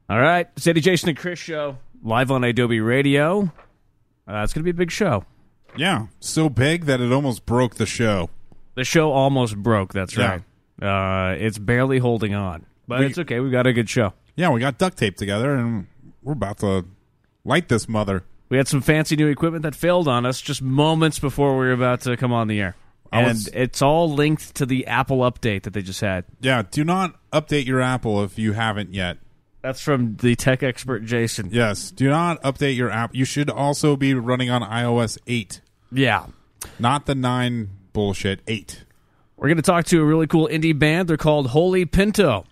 All right, Sadie, Jason, and Chris show live on Adobe Radio. It's going to be a big show. Yeah, so big that it almost broke the show. The show almost broke, that's right. It's barely holding on. But it's okay, we got a good show. Yeah, we got duct tape together, and we're about to light this mother. We had some fancy new equipment that failed on us just moments before we were about to come on the air. And it's all linked to the Apple update that they just had. Yeah, do not update your Apple if you haven't yet. That's from the tech expert, Jason. Yes, do not update your app. You should also be running on iOS 8. Yeah. Not the 9 bullshit, 8. We're going to talk to a really cool indie band. They're called Holy Pinto.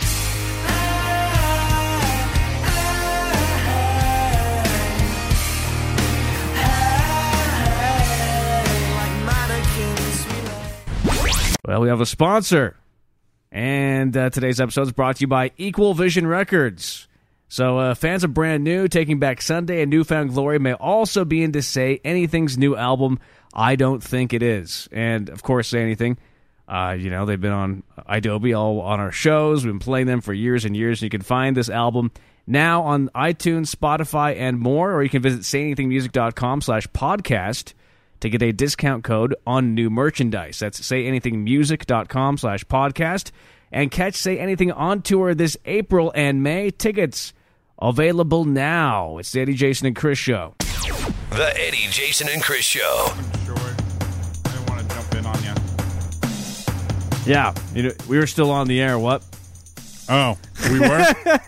Well, we have a sponsor. And today's episode is brought to you by Equal Vision Records. So fans of Brand New, Taking Back Sunday, and Newfound Glory may also be into Say Anything's new album, I Don't Think It Is. And, of course, Say Anything, they've been on Adobe, all on our shows. We've been playing them for years and years. And you can find this album now on iTunes, Spotify, and more. Or you can visit sayanythingmusic.com/podcast to get a discount code on new merchandise. That's sayanythingmusic.com/podcast. And catch Say Anything on tour this April and May. Tickets available now. It's the Eddie, Jason, and Chris Show. The Eddie, Jason, and Chris Show. Sure. I didn't want to jump in on you. Yeah, we were still on the air. What? Oh, we were?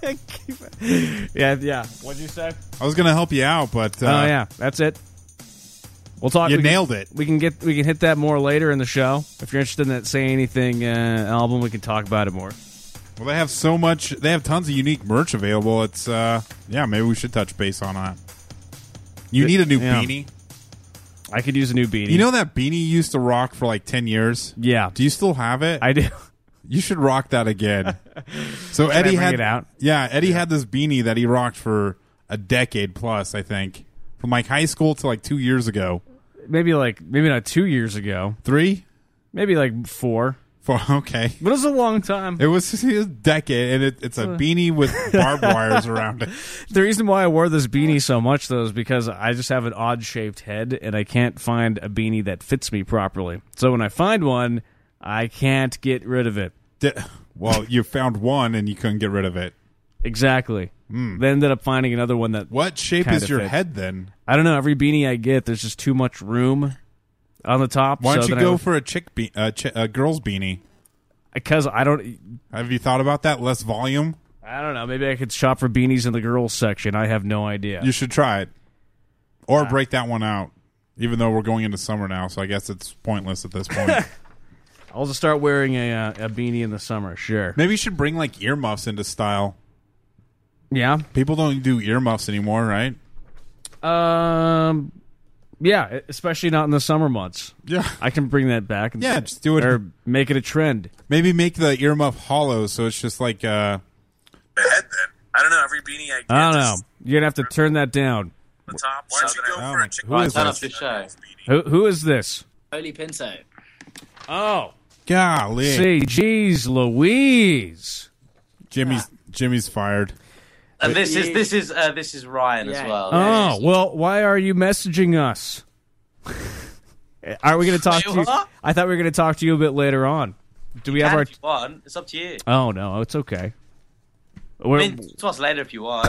Yeah. What'd you say? I was going to help you out, but... oh, yeah, that's it. We'll talk. You nailed it. We can hit that more later in the show. If you're interested in that Say Anything album, we can talk about it more. Well, they have so much. They have tons of unique merch available. It's maybe we should touch base on that. You need a new beanie. I could use a new beanie. You know that beanie you used to rock for like 10 years? Yeah. Do you still have it? I do. You should rock that again. So Eddie had it out? Yeah, Eddie had this beanie that he rocked for a decade plus, I think, from like high school to like 2 years ago. Maybe not 2 years ago. 3? Maybe like 4. Okay. But it was a long time. It was a decade, and it's a beanie with barbed wires around it. The reason why I wore this beanie so much, though, is because I just have an odd-shaped head, and I can't find a beanie that fits me properly. So when I find one, I can't get rid of it. Well, you found one, and you couldn't get rid of it. Exactly. Then ended up finding another one that... What shape is your head, then? I don't know. Every beanie I get, there's just too much room on the top. Why don't you go for a girl's beanie? Because I don't... Have you thought about that? Less volume? I don't know. Maybe I could shop for beanies in the girls section. I have no idea. You should try it. Or break that one out. Even though we're going into summer now, so I guess it's pointless at this point. I'll just start wearing a beanie in the summer, sure. Maybe you should bring like earmuffs into style. Yeah? People don't do earmuffs anymore, right? Yeah, especially not in the summer months. Yeah. I can bring that back. Yeah, just do it. Or make it a trend. Maybe make the earmuff hollow so it's just like... The head, then. I don't know. Every beanie I get... I don't know. You're going to have to turn that down. The top. Why don't you go for a chicken? Who is Turn this? off the show. Who is this? Holy Pinto. Oh. Golly. See, geez Louise. Jimmy's fired. And this is Ryan as well. Oh, well, why are you messaging us? Are we going to talk to you? I thought we were going to talk to you a bit later on. Do we have our... If you want. It's up to you. Oh, no, it's okay. I mean, to us later if you want.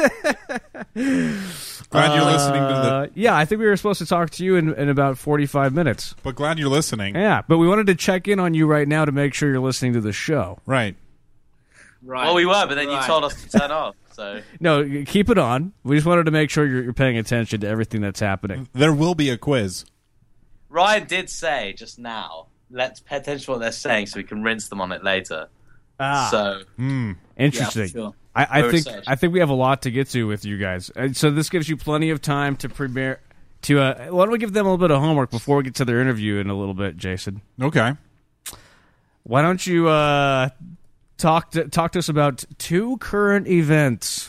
Glad you're listening to the... Yeah, I think we were supposed to talk to you in about 45 minutes. But glad you're listening. Yeah, but we wanted to check in on you right now to make sure you're listening to the show. Right. Well, we were, but then you told us to turn off. So no, keep it on. We just wanted to make sure you're paying attention to everything that's happening. There will be a quiz. Ryan did say just now, let's pay attention to what they're saying so we can rinse them on it later. So interesting. Yeah, for sure. I think we have a lot to get to with you guys. So this gives you plenty of time to prepare. Why don't we give them a little bit of homework before we get to their interview in a little bit, Jason? Okay. Why don't you talk to us about 2 current events?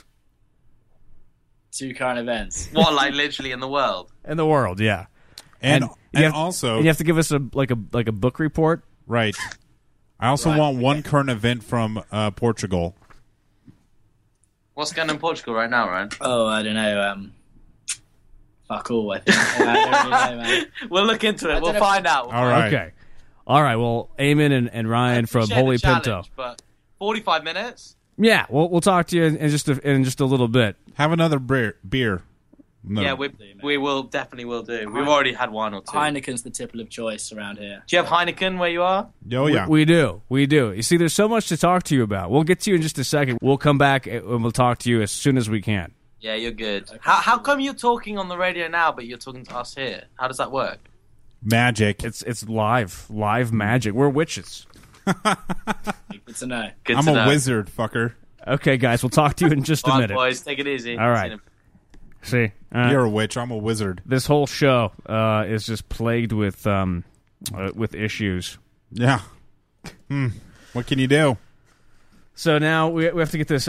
2 current events. What, like literally in the world? In the world, yeah. And you also, you have to give us a book report. Right. I also want one current event from Portugal. What's going on in Portugal right now, Ryan? Oh, I don't know. Fuck all, I think. I don't really know, man. We'll look into it. We'll find out. All right. Okay. All right. Well, Eamon and Ryan from Holy Pinto. But 45 minutes? Yeah, we'll talk to you in just a little bit. Have another beer. No. Yeah, we will definitely will do. We've already had one or two. Heineken's the tipple of choice around here. Do you have Heineken where you are? Oh, yeah. We do. You see, there's so much to talk to you about. We'll get to you in just a second. We'll come back and we'll talk to you as soon as we can. Yeah, you're good. How come you're talking on the radio now, but you're talking to us here? How does that work? Magic. It's live magic. We're witches. Good to know. I'm a wizard, fucker. Okay, guys, we'll talk to you in just a Come on, minute. boys, take it easy. All right. See, You're a witch. I'm a wizard. this whole show is just plagued with issues. Yeah. What can you do? So now we have to get this.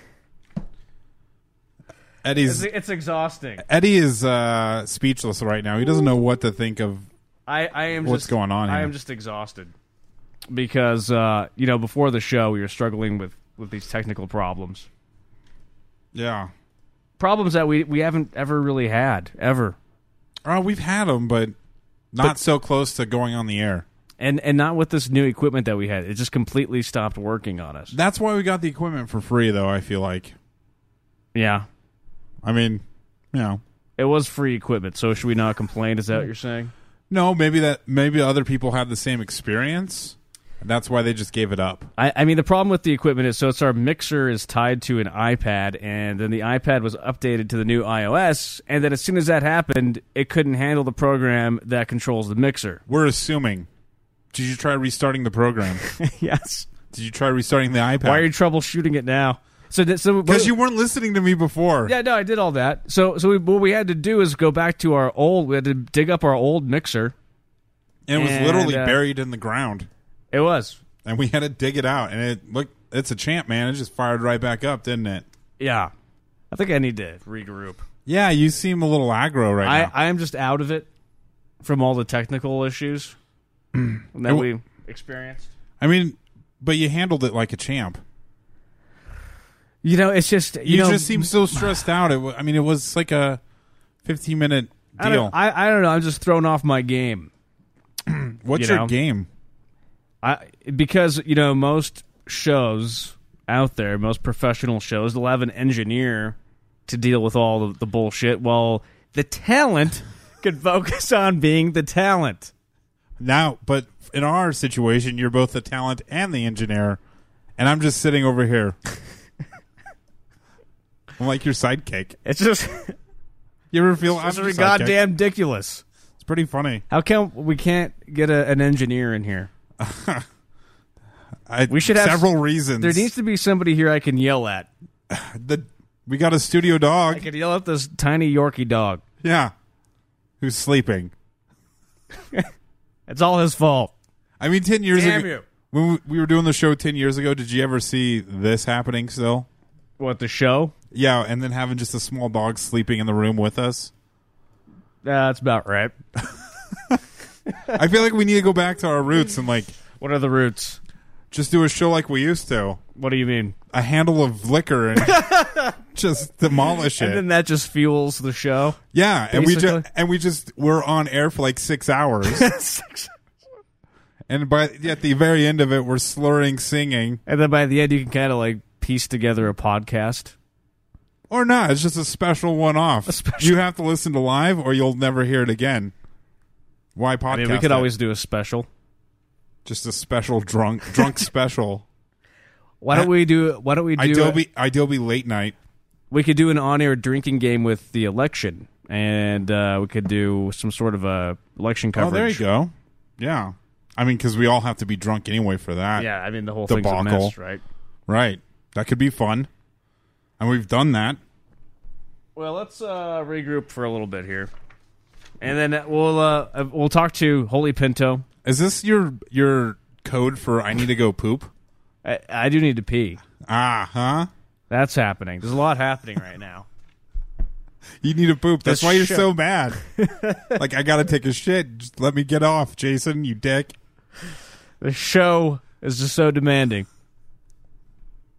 It's exhausting. Eddie is speechless right now. He doesn't know what to think of. I am. What's going on here? I am just exhausted because before the show we were struggling with these technical problems. Yeah. Problems that we haven't ever really had ever. We've had them, but not so close to going on the air. And not with this new equipment that we had. It just completely stopped working on us. That's why we got the equipment for free, though, I feel like. Yeah. I mean, It was free equipment, so should we not complain? Is that what you're saying? No, maybe other people had the same experience. And that's why they just gave it up. I mean, the problem with the equipment is, so it's our mixer is tied to an iPad, and then the iPad was updated to the new iOS, and then as soon as that happened, it couldn't handle the program that controls the mixer. We're assuming. Did you try restarting the program? Yes. Did you try restarting the iPad? Why are you troubleshooting it now? Because you weren't listening to me before. Yeah, no, I did all that. So what we had to do is go back to we had to dig up our old mixer. And it was literally buried in the ground. It was. And we had to dig it out. And it's a champ, man. It just fired right back up, didn't it? Yeah. I think I need to regroup. Yeah, you seem a little aggro right now. I am just out of it from all the technical issues that we experienced. I mean, but you handled it like a champ. It's just... You just seem so stressed out. It was like a 15-minute deal. I don't know. I'm just thrown off my game. What's your game? Because most shows out there, most professional shows, they'll have an engineer to deal with all the bullshit, while the talent could focus on being the talent. Now, but in our situation, you're both the talent and the engineer, and I'm just sitting over here. I'm like your sidekick. It's just... You ever feel... It's just goddamn ridiculous. It's pretty funny. How come we can't get an engineer in here? We should have several reasons. There needs to be somebody here I can yell at. We got a studio dog. I could yell at this tiny Yorkie dog. Yeah. Who's sleeping. It's all his fault. I mean, 10 years Damn ago... you. When we were doing the show 10 years ago, did you ever see this happening still? What, the show? Yeah, and then having just a small dog sleeping in the room with us? That's about right. I feel like we need to go back to our roots and What are the roots? Just do a show like we used to. What do you mean? A handle of liquor and just demolish it. And then that just fuels the show? Yeah, basically? and we're on air for like 6 hours. And at the very end of it, we're slurring, singing. And then by the end, you can kind of piece together a podcast. Or not. It's just a special one-off. You have to listen to live or you'll never hear it again. Why podcast? I mean, we could always do a special. Just a special drunk special. Why don't we do Adobe late night? We could do an on-air drinking game with the election, and we could do some sort of a election coverage. Oh, there you go. Yeah. I mean, because we all have to be drunk anyway for that. Yeah, I mean, the whole thing's a mess, right? Right. That could be fun. And we've done that. Well, let's regroup for a little bit here. And then we'll talk to Holy Pinto. Is this your code for I need to go poop? I do need to pee. Huh? That's happening. There's a lot happening right now. You need to poop. That's why you're so mad. I gotta take a shit. Just let me get off, Jason, you dick. The show is just so demanding.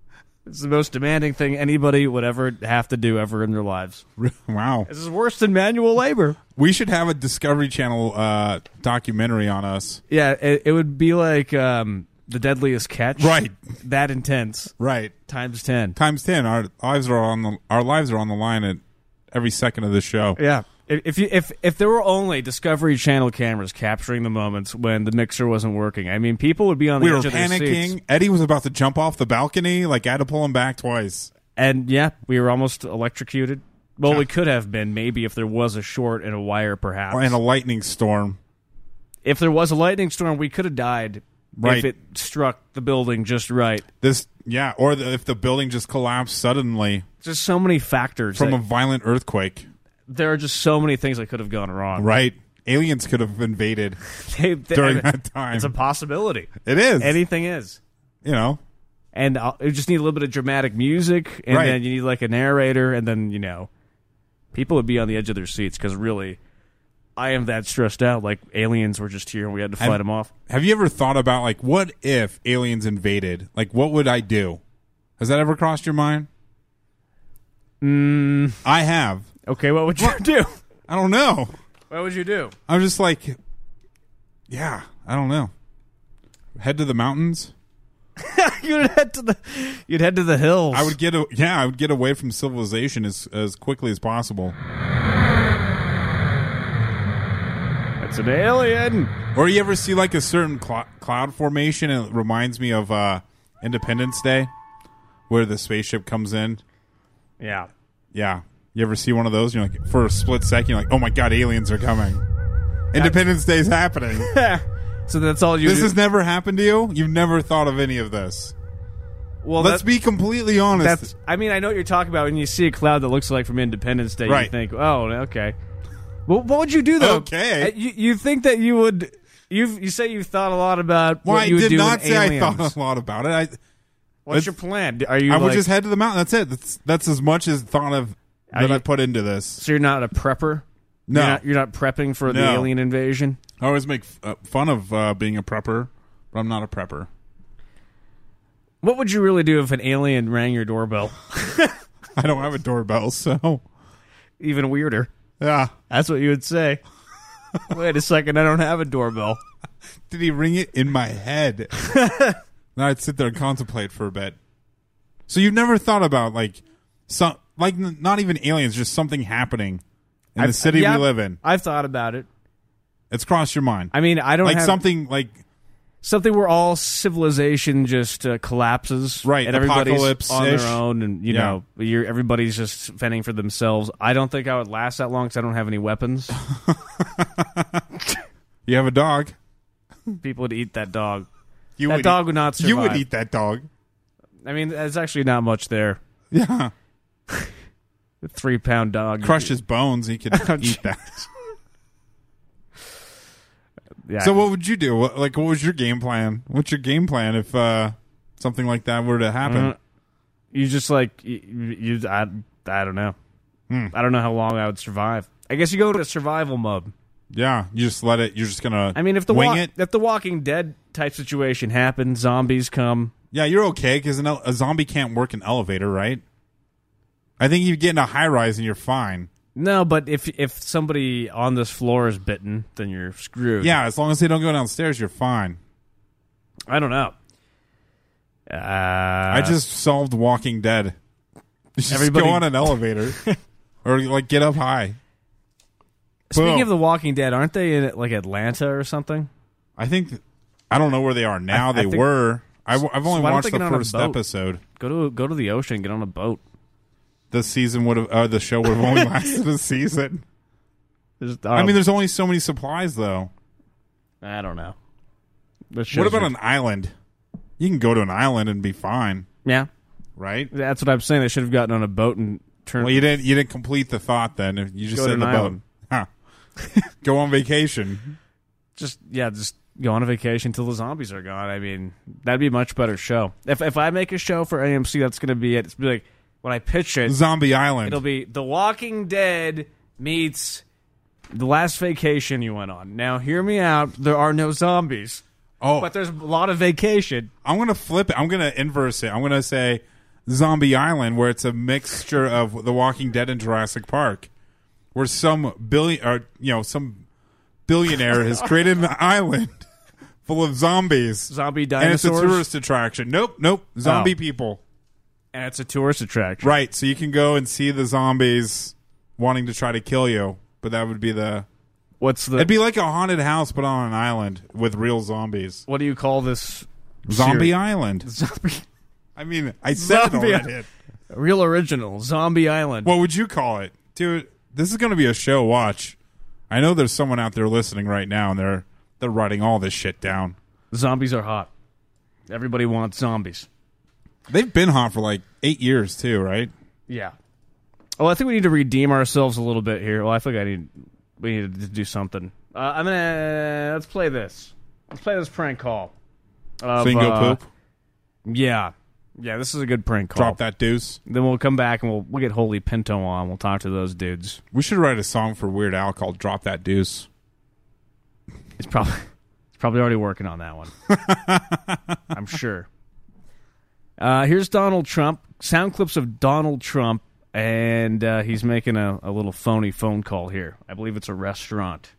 It's the most demanding thing anybody would ever have to do ever in their lives. Wow. This is worse than manual labor. We should have a Discovery Channel documentary on us. Yeah, it would be like The Deadliest Catch. Right. That intense. Right. Times 10. Times 10. Our lives are on the line at every second of the show. Yeah. If there were only Discovery Channel cameras capturing the moments when the mixer wasn't working, I mean, people would be on the We were edge of their panicking. seats. Eddie was about to jump off the balcony. Like, I had to pull him back twice. And yeah, we were almost electrocuted. Well, we could have been, maybe, if there was a short in a wire, perhaps. And a lightning storm. If there was a lightning storm, we could have died Right. if it struck the building just right. Or if the building just collapsed suddenly Just so many factors. from that- a violent earthquake. there are just so many things that could have gone wrong. Right. Aliens could have invaded during that time. It's a possibility. It is. Anything is. You know. And you just need a little bit of dramatic music, and Right. then you need like a narrator, and then, people would be on the edge of their seats because really, I am that stressed out. Like, aliens were just here and we had to fight them off. Have you ever thought about, like, what if aliens invaded? Like, what would I do? Has that ever crossed your mind? I have. Okay, what would you do? I don't know. What would you do? I'm just like, yeah, I don't know. Head to the mountains. You'd head to the hills. I would get away from civilization as quickly as possible. It's an alien. Or you ever see like a certain cloud formation, and it reminds me of Independence Day, where the spaceship comes in. Yeah. Yeah. You ever see one of those? You're like, for a split second, you're like, oh my god, aliens are coming. Independence Day is happening. So that's all you This do? has never happened to you? You've never thought of any of this? Well, Let's be completely honest. I mean, I know what you're talking about when you see a cloud that looks like from Independence Day. Right. You think, oh, okay. Well, what would you do, though? Okay. You think that you would... You say you thought a lot about Well, what you I would did do not in say aliens. I thought a lot about it. What's your plan? Are you I like... would just head to the mountain. That's it. That's as much as thought of that you- I put into this. So you're not a prepper? No. You're not prepping for the No. alien invasion? I always make fun of being a prepper, but I'm not a prepper. What would you really do if an alien rang your doorbell? I don't have a doorbell, so Even weirder. yeah. That's what you would say. Wait a second, I don't have a doorbell. Did he ring it in my head? Then I'd sit there and contemplate for a bit. So you've never thought about not even aliens, just something happening in the city we live in. I've thought about it. It's crossed your mind. I mean, I don't like have something like something where all civilization just collapses, Right, And everybody's apocalypse-ish. on their own, and Yeah. everybody's just fending for themselves. I don't think I would last that long because I don't have any weapons. you have a dog. People would eat that dog. You That dog would not survive. You would eat that dog. I mean, there's actually not much there. Yeah. A 3-pound dog. Crush his bones. He could eat that. Yeah. So what would you do? What was your game plan? What's your game plan if something like that were to happen? You just I don't know. I don't know how long I would survive. I guess you go to survival mode. Yeah, you just let it. You're just gonna. I mean, if the wing it. if the Walking Dead type situation happens, zombies come. Yeah, you're okay because a zombie can't work an elevator, right? I think you get in a high rise and you're fine. No, but if somebody on this floor is bitten, then you're screwed. Yeah, as long as they don't go downstairs, you're fine. I don't know. I just solved Walking Dead. Just Everybody- go on an elevator or get up high. Speaking Boom. of The Walking Dead, aren't they in Atlanta or something? I don't know where they are now. I They think- were. I've only why don't watched they the get on a first boat? episode. Go to the ocean, get on a boat. The season would have, the show would have only lasted a season. I mean, there's only so many supplies, though. I don't know. What about an island? You can go to an island and be fine, Yeah, right? that's what I'm saying. They should have gotten on a boat and turned. Well, you didn't complete the thought. Then you just Go said to the an boat. island. Huh. Go on vacation. just go on a vacation till the zombies are gone. I mean, that'd be a much better show. If I make a show for AMC, that's going to be it. It's be like when I pitch it, Zombie Island. it'll be The Walking Dead meets The Last Vacation you went on. Now, hear me out. There are no zombies, Oh, but there's a lot of vacation. I'm gonna flip it. I'm gonna inverse it. I'm gonna say Zombie Island, where it's a mixture of The Walking Dead and Jurassic Park, where some billionaire has created an island full of zombies. Zombie And dinosaurs? it's a tourist attraction. Nope. Zombie people. And it's a tourist attraction. Right, so you can go and see the zombies wanting to try to kill you, but that would be it'd be like a haunted house, but on an island with real zombies. What do you call this? Zombie series? Island. Zombie. I mean, I said Zombie it already. Real original. Zombie Island. What would you call it? Dude, this is going to be a show watch. I know there's someone out there listening right now, and they're writing all this shit down. Zombies are hot. Everybody wants zombies. They've been hot for like 8 years, too, right? Yeah. Oh, I think we need to redeem ourselves a little bit here. Well, I think we need to do something. Let's play this. Let's play this prank call. So you can go poop? Yeah. Yeah, this is a good prank call. Drop that deuce. Then we'll come back and we'll get Holy Pinto on. We'll talk to those dudes. We should write a song for Weird Al called Drop That Deuce. It's probably already working on that one. I'm sure. Here's Donald Trump. Sound clips of Donald Trump, and he's making a little phony phone call here. I believe it's a restaurant.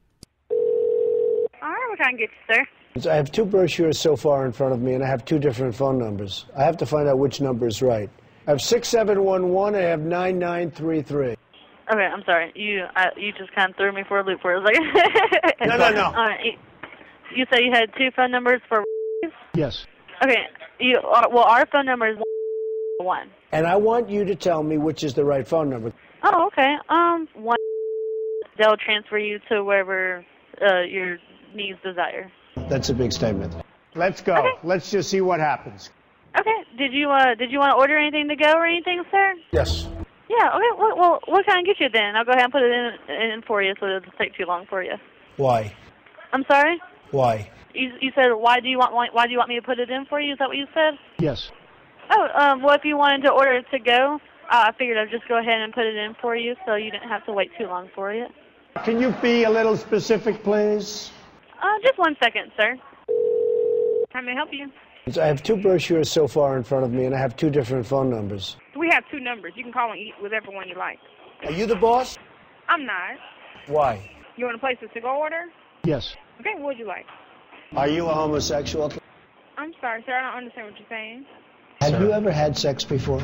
All right, what can I get you, sir? I have 2 brochures so far in front of me, and I have 2 different phone numbers. I have to find out which number is right. I have 6711, I have 9933. Okay, I'm sorry. You just kind of threw me for a loop for a second. No. All right, you said you had 2 phone numbers for... Yes. Okay, our phone number is 1. And I want you to tell me which is the right phone number. Oh, okay. 1. They'll transfer you to wherever your needs desire. That's a big statement. Let's go. Okay. Let's just see what happens. Okay. Did you want to order anything to go or anything, sir? Yes. Yeah. Okay. Well, what can I get you then? I'll go ahead and put it in for you, so it doesn't take too long for you. Why? I'm sorry. Why? You said why do you want me to put it in for you? Is that what you said? Yes. Oh, well, if you wanted to order it to go, I figured I'd just go ahead and put it in for you, so you didn't have to wait too long for it. Can you be a little specific, please? Just 1 second, sir. How may I help you? I have 2 brochures so far in front of me, and I have 2 different phone numbers. We have 2 numbers. You can call and eat whichever one you like. Are you the boss? I'm not. Why? You want to place a to-go order? Yes. Okay, what would you like? Are you a homosexual? I'm sorry, sir. I don't understand what you're saying. Have you ever had sex before?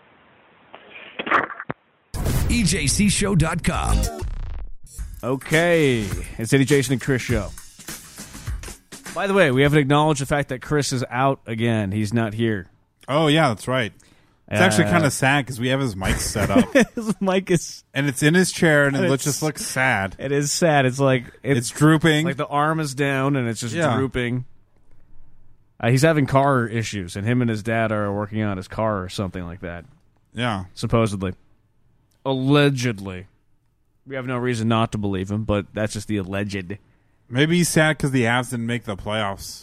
EJCShow.com. Okay. It's Eddie, Jason, and Chris show. By the way, we haven't acknowledged the fact that Chris is out again. He's not here. Oh, yeah, that's right. It's actually kind of sad because we have his mic set up. His mic is... And it's in his chair, and it it's- just looks sad. It is sad. It's like... It's drooping. Like the arm is down, and it's just Yeah. drooping. He's having car issues, and him and his dad are working on his car or something like that. Yeah. Supposedly. Allegedly. We have no reason not to believe him, but that's just the alleged. Maybe he's sad because the Avs didn't make the playoffs.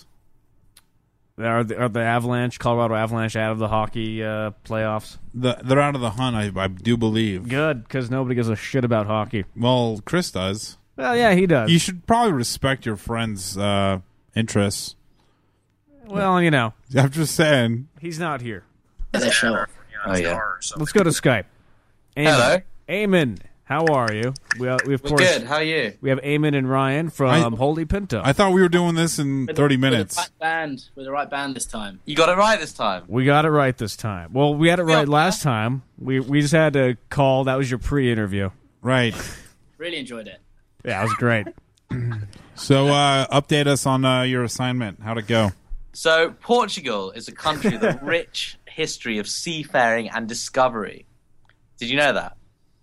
Are the Avalanche, Colorado Avalanche, out of the hockey playoffs? They're out of the hunt, I do believe. Good, because nobody gives a shit about hockey. Well, Chris does. Well, yeah, he does. You should probably respect your friend's interests. Well, you know. I'm just saying. He's not here. They show. Oh, yeah. Let's go to Skype. Eamon. Hello. Eamon, how are you? We of We're course good. How are you? we have Eamon and Ryan from Holy Pinto. I thought we were doing this in 30 minutes. With the right band this time. You got it right this time. We got it right this time. Well, we had it right last time. We just had to call. That was your pre-interview. Right. Really enjoyed it. Yeah, it was great. So update us on your assignment. How'd it go? So, Portugal is a country with a rich history of seafaring and discovery. Did you know that?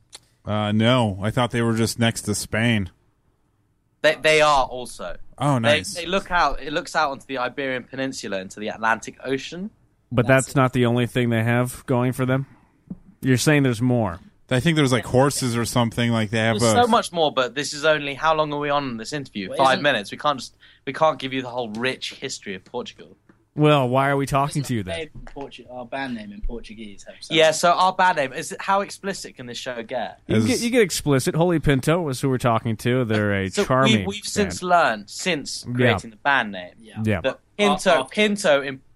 No. I thought they were just next to Spain. They are also. Oh, nice. They look out. It looks out onto the Iberian Peninsula, into the Atlantic Ocean. But that's not the only thing they have going for them? You're saying there's more. I think there's like horses or something. Like they have There's so much more, but this is only... How long are we on in this interview? Well, 5 minutes. We can't give you the whole rich history of Portugal. Well, why are we talking to you then? Our band name in Portuguese. Yeah, so our band name, how explicit can this show get? You get explicit. Holy Pinto was who we're talking to. They're a So charming we've since learned, since creating the band name, Yeah. that Pinto in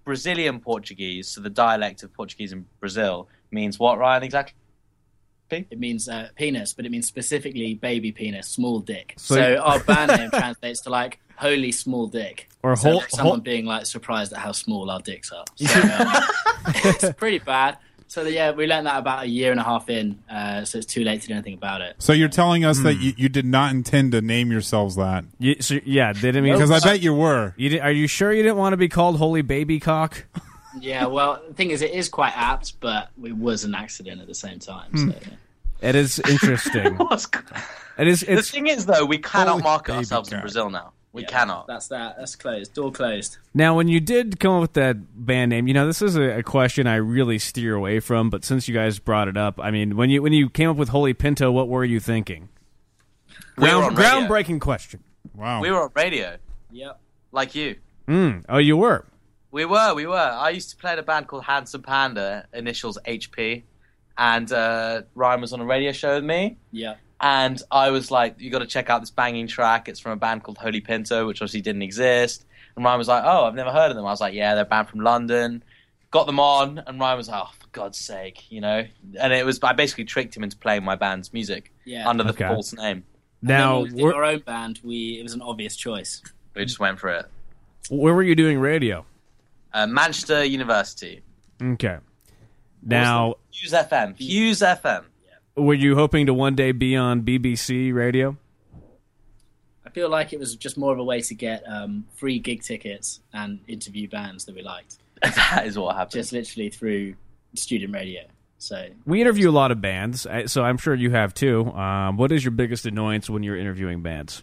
Brazilian Portuguese, so the dialect of Portuguese in Brazil, means what, Ryan, exactly? It means penis, but it means specifically baby penis, small dick. So- So our band name translates to like holy small dick, Or so whole- like someone whole- being like surprised at how small our dicks are. So, it's pretty bad. So yeah, we learned that about a year and a half in, so it's too late to do anything about it. So you're telling us that you did not intend to name yourselves that? Didn't mean Because I bet you were. Are you sure you didn't want to be called Holy Baby Cock? Yeah, well, the thing is, it is quite apt, but it was an accident at the same time. So, yeah. It is interesting. It is. The It's thing is, though, we cannot Holy market baby ourselves in God. Brazil now. We Yeah, cannot. That's closed. Door closed. now when you did come up with that band name. This is a question I really steer away from. But since you guys brought it up, I mean, when you came up with Holy Pinto, what were you thinking? We were on radio. Groundbreaking question. Wow. We were on radio, Yep. like you. Oh, you were. We were. I used to play in a band called Handsome Panda, initials HP, and Ryan was on a radio show with me. Yeah. And I was like, you got to check out this banging track. It's from a band called Holy Pinto, which obviously didn't exist. And Ryan was like, oh, I've never heard of them. I was like, yeah, they're a band from London. Got them on, and Ryan was like, oh, for God's sake, And I basically tricked him into playing my band's music under the Okay. false name. Now, in our own band, it was an obvious choice. We just went for it. where were you doing radio? Manchester University. Okay. Now, Hughes FM. Hughes FM. were you hoping to one day be on BBC radio? I feel like it was just more of a way to get free gig tickets and interview bands that we liked, That is what happened. just literally through student radio. So We interview a lot of bands, so I'm sure you have too. What is your biggest annoyance when you're interviewing bands?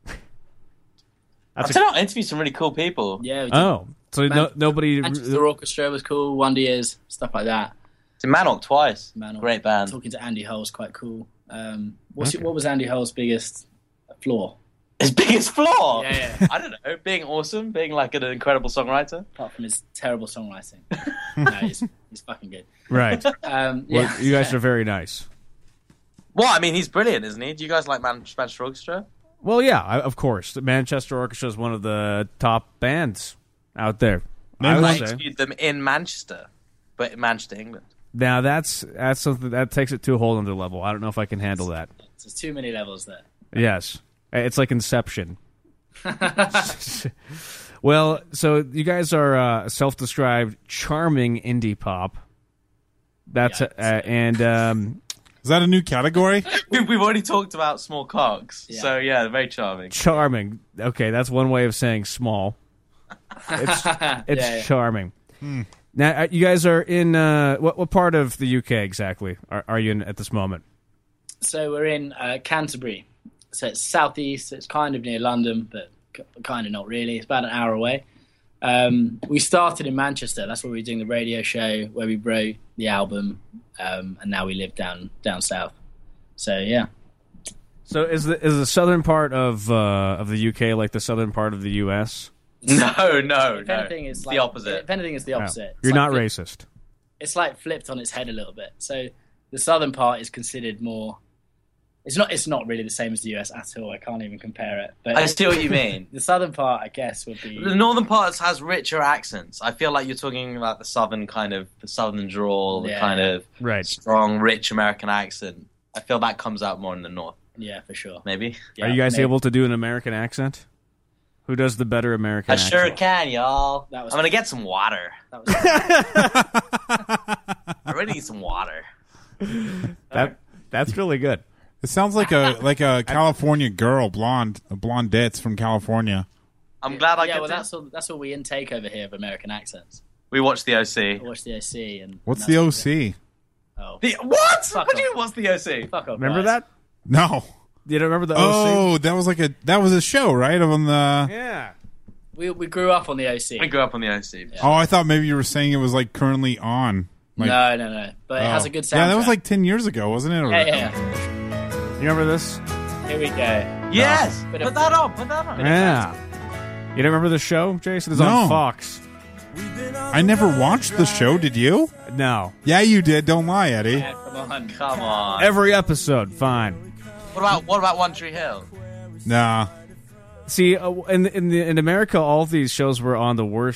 I don't know, interview some really cool people. yeah, we did Oh, so nobody. Manchester Orchestra was cool, Wonder Years, stuff like that. To Manok twice. Manok. Great band. Talking to Andy Hull was quite cool. What was Andy Hull's biggest flaw? His biggest flaw? Yeah. I don't know. Being awesome, being like an incredible songwriter. Apart from his terrible songwriting. No, he's fucking good. Right. Yeah. Well, you guys are very nice. Well, I mean, he's brilliant, isn't he? Do you guys like Manchester Orchestra? Well, yeah, of course. The Manchester Orchestra is one of the top bands out there. I would I say. interviewed them in Manchester, but in Manchester, England. Now that's something that takes it to a whole other level. I don't know if I can handle that. There's too many levels there. Yes, it's like Inception. Well, so you guys are self-described charming indie pop. That's and Is that a new category? We've already talked about small cocks, Yeah. so yeah, very charming. charming. Okay, that's one way of saying small. It's Yeah. charming. Now, you guys are in what part of the UK exactly are you in at this moment? So we're in Canterbury. So it's southeast. It's kind of near London, but kind of not really. It's about an hour away. We started in Manchester. That's where we were doing the radio show, where we wrote the album, and now we live down south. So yeah. So is the southern part of the UK like the southern part of the US? No. If anything, it's It's like, the opposite. If anything, it's the opposite. It's You're like not racist. It's like flipped on its head a little bit. So the southern part is considered more. It's not really the same as the US at all. I can't even compare it. But I see what you mean. the southern part, I guess, would be. The northern parts has richer accents. I feel like you're talking about the southern drawl, the Yeah. kind of Right. strong, rich American accent. I feel that comes out more in the north, Yeah, for sure. maybe. Yeah, Are you guys maybe. able to do an American accent? Who does the better American I accent? sure can, y'all. That was- I'm gonna get some water. That was, I really need some water. That's really good. It sounds like a California girl, blondettes from California. I'm glad I yeah, get well, to. that's what we intake over here of American accents. We watched the I OC. watched the OC and. What's and the that's OC? Oh, The what? Fuck What do you? off. What's the OC? fuck off, Remember guys. that? No. You don't remember the OC? Oh, that was a show, right? On the. Yeah. We grew up on the OC. We grew up on the OC. Oh, I thought maybe you were saying it was like currently on. Like, No. But it has a good soundtrack. Yeah, that was like 10 years ago, wasn't it? Or- Yeah. You remember this? Here we go. Yes. Bit Put of- that on. Put that on. Yeah. You don't remember the show, Jason? It's on No. Fox. I never watched the show. Did you? No. Yeah, you did. Don't lie, Eddie. Yeah, come on. Come on. Every episode, fine. What about One Tree Hill? Nah. See, in America, all of these shows were on the worst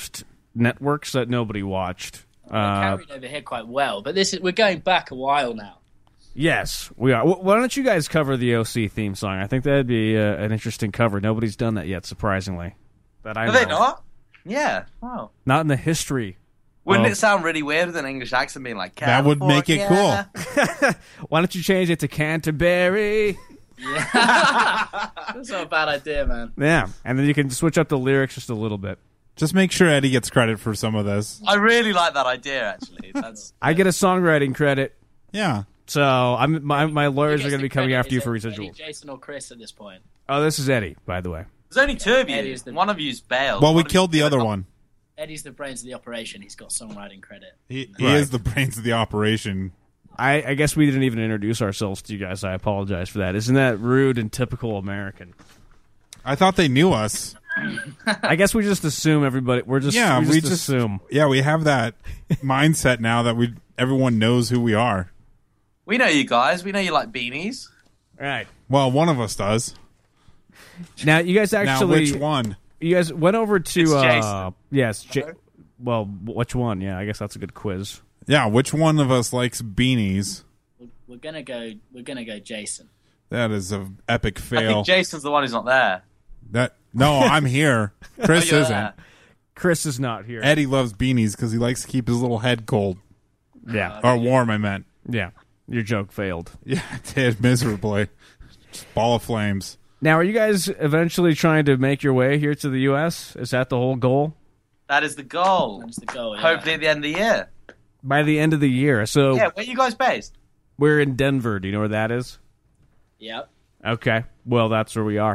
networks that nobody watched. They carried over here quite well, but we're going back a while now. Yes, we are. Why don't you guys cover the OC theme song? I think that'd be an interesting cover. Nobody's done that yet, surprisingly. That I know. Are they not? Yeah. Wow. Not in the history. Wouldn't it sound really weird with an English accent being like, That would make it cool. Why don't you change it to Canterbury? Yeah. That's not a bad idea, man. Yeah, and then you can switch up the lyrics just a little bit. Just make sure Eddie gets credit for some of this. I really like that idea, actually. I get a songwriting credit. Yeah. So my lawyers are going to be coming after you for Eddie, residuals. Jason or Chris at this point. Oh, this is Eddie, by the way. There's only two of you. One of you's bailed. Well, we killed the other one. Eddie's the brains of the operation. He's got songwriting credit. He is the brains of the operation. I guess we didn't even introduce ourselves to you guys. I apologize for that. Isn't that rude and typical American? I thought they knew us. I guess we just assume everybody. We just assume. Yeah, we have that mindset now that everyone knows who we are. We know you guys. We know you like beanies. Right. Well, one of us does. Now, you guys actually... Now, which one? You guys went over to... It's Jason. Yes. Well, which one? Yeah, I guess that's a good quiz. Yeah, which one of us likes beanies? We're gonna go Jason. That is an epic I fail. think Jason's the one who's not there. No, I'm here. Chris you're isn't. there. Chris is not here. Eddie loves beanies because he likes to keep his little head cold. Yeah. Or warm, I meant. Yeah. Your joke failed. Yeah, it did miserably. Just ball of flames. Now, are you guys eventually trying to make your way here to the U.S.? Is that the whole goal? That is the goal. That's the goal. Yeah. Hopefully at the end of the year. By the end of the year. So Yeah, where are you guys based? we're in Denver. Do you know where that is? Yep. Okay. Well, that's where we are.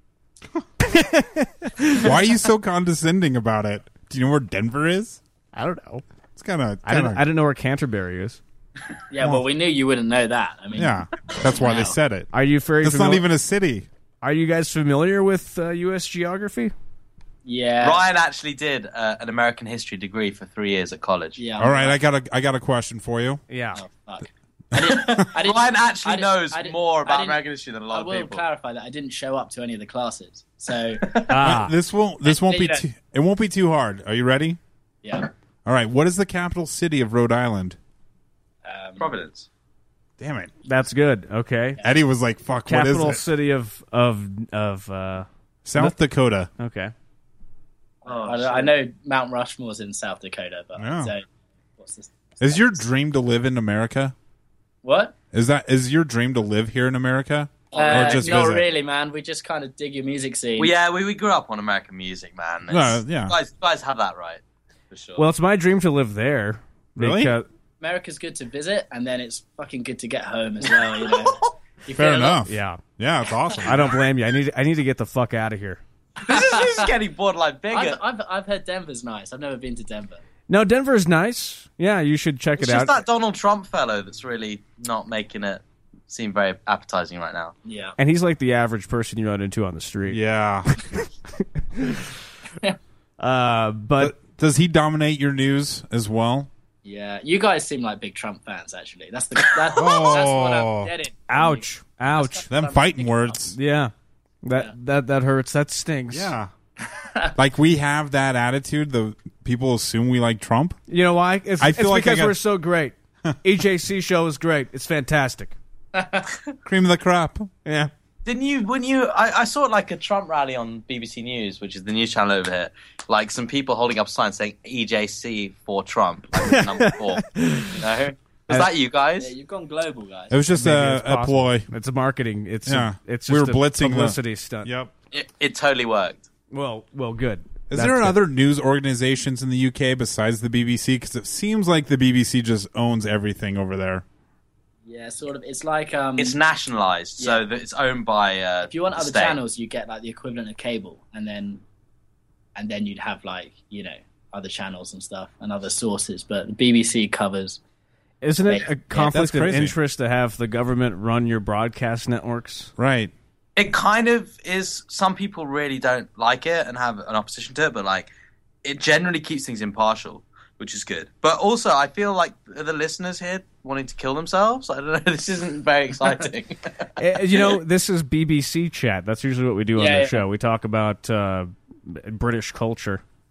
Why are you so condescending about it? Do you know where Denver is? I don't know. It's kind of... I didn't know where Canterbury is. Yeah, well, we knew you wouldn't know that. I mean, Yeah, that's why they said it. Are you very It's not even a city. Are you guys familiar with U.S. geography? Yeah. Ryan actually did an American history degree for 3 years at college. Yeah. All right, I got a question for you. Yeah. Oh, fuck. Ryan actually knows I didn't- more I about didn't- American history than a lot I of will people. clarify that I didn't show up to any of the classes. So, This won't be Yeah. it won't be too hard. Are you ready? yeah. All right. What is the capital city of Rhode Island? Providence. Damn it. That's good. Okay. Eddie was like, "Fuck, Capital what is it?" city of South Dakota. okay. Oh, I know Mount Rushmore's in South Dakota, but Yeah. so what's this? Is your dream to live in America? What? Is your dream to live here in America? Or just not visit? really, man. We just kind of dig your music scene. Well, yeah, we grew up on American music, man. Yeah. Guys have that right, for sure. Well, it's my dream to live there. Really? because- America's good to visit, and then it's fucking good to get home as well. You know. You Fair feel enough. yeah. Yeah, it's awesome. I don't blame you. I need to get the fuck out of here. this is getting borderline bigger. I've heard Denver's nice. I've never been to Denver. No, Denver's nice. Yeah, you should check It's it just out. that Donald Trump fellow that's really not making it seem very appetizing right now. Yeah. And he's like the average person you run into on the street. Yeah. But Does he dominate your news as well? Yeah, you guys seem like big Trump fans. Actually, that's what I'm getting. ouch, ouch. Them fighting words. Yeah, that hurts. That stings. Yeah. Like we have that attitude. The people assume we like Trump. You know why? I feel like because we're so great. EJC show is great. It's fantastic. Cream of the crop. Yeah. I saw like a Trump rally on BBC News, which is the news channel over here. Like some people holding up signs saying EJC for Trump, like number 4. You know? Was that you guys? Yeah, you've gone global, guys. It was just a ploy. It's a marketing. It's We just were a blitzing the- publicity stunt. Yep. It totally worked. Well, good. Is That's there good. other news organizations in the UK besides the BBC? Because it seems like the BBC just owns everything over there. Yeah, sort of. It's like It's nationalized, so that it's owned by. if you want the other state. channels, you get like the equivalent of cable, and then you'd have like other channels and stuff and other sources. But the BBC covers. Isn't it a conflict of crazy. interest to have the government run your broadcast networks? Right. It kind of is. Some people really don't like it and have an opposition to it, but like it generally keeps things impartial, which is good. But also, I feel like the listeners here wanting to kill themselves. I don't know. This isn't very exciting. This is BBC chat. That's usually what we do on the Yeah. show. We talk about British culture.